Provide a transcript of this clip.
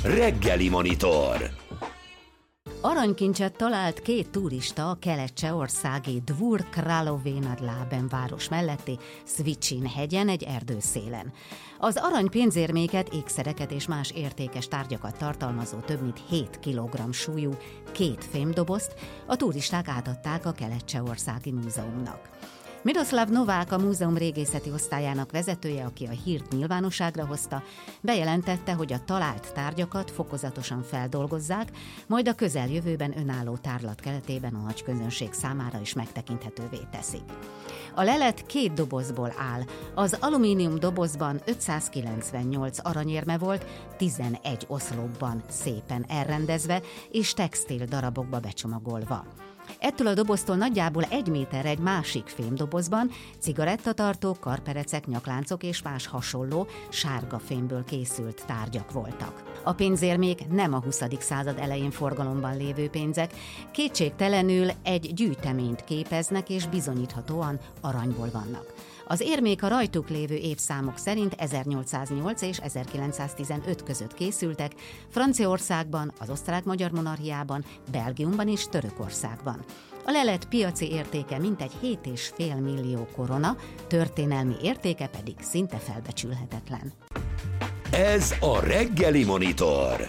Reggeli Monitor. Aranykincset talált két turista a kelet-csehországi Dvůr Královy nad Labem város melletti Svičín hegyen egy erdőszélen. Az arany pénzérméket, ékszereket és más értékes tárgyakat tartalmazó több mint 7 kg súlyú két fémdobozt a turisták átadták a kelet-csehországi múzeumnak. Miroslav Novák, a múzeum régészeti osztályának vezetője, aki a hírt nyilvánosságra hozta, bejelentette, hogy a talált tárgyakat fokozatosan feldolgozzák, majd a közeljövőben önálló tárlat keretében a nagy közönség számára is megtekinthetővé teszik. A lelet 2 dobozból áll. Az alumínium dobozban 598 aranyérme volt, 11 oszlopban szépen elrendezve és textil darabokba becsomagolva. Ettől a doboztól nagyjából 1 méterre egy másik fémdobozban cigarettatartók, karperecek, nyakláncok és más hasonló sárga fémből készült tárgyak voltak. A pénzérmék nem a 20. század elején forgalomban lévő pénzek, kétségtelenül egy gyűjteményt képeznek és bizonyíthatóan aranyból vannak. Az érmék a rajtuk lévő évszámok szerint 1808 és 1915 között készültek Franciaországban, az Osztrák-Magyar Monarchiában, Belgiumban és Törökországban. A lelet piaci értéke mintegy 7,5 millió korona, történelmi értéke pedig szinte felbecsülhetetlen. Ez a Reggeli Monitor.